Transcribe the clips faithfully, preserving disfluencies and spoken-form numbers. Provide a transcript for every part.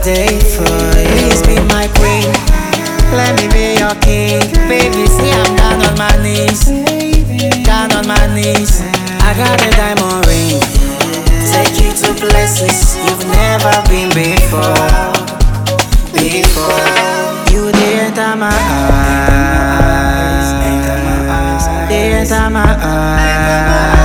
day for you. Please be my queen, let me be your king. Baby, see I'm down on my knees, down on my knees. I got a diamond ring, take you to places you've never been before. Before you did enter my eyes, did enter my eyes.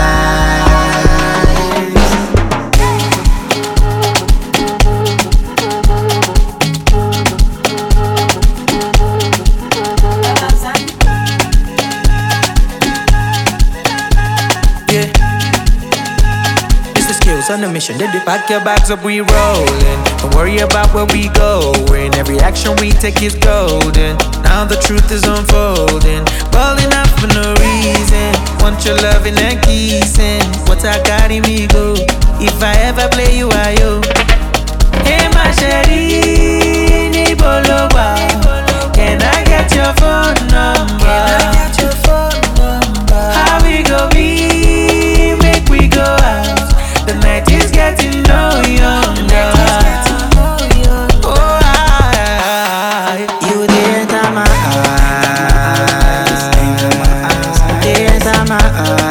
On a mission, did it? Pack your bags up, we rollin'. Don't worry about where we going. Every action we take is golden. Now the truth is unfolding. Balling up for no reason. Want your loving and kissing. What I got in me go. If I ever play you, I yo. Hey, my sherry, ni boloba. Can I get your phone number? Can I get your phone number? How we go be? Make we go out. The night is getting no younger. Oh, I, you did enter my eyes, did enter my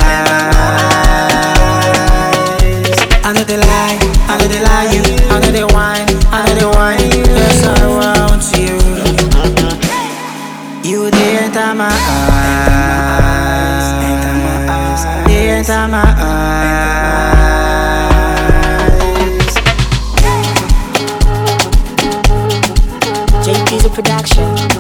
eyes. I know they lie, I know they lie you, I know they whine, I know they whine. Yes, I want you. You did enter my eyes, did enter my eyes. J P's a production.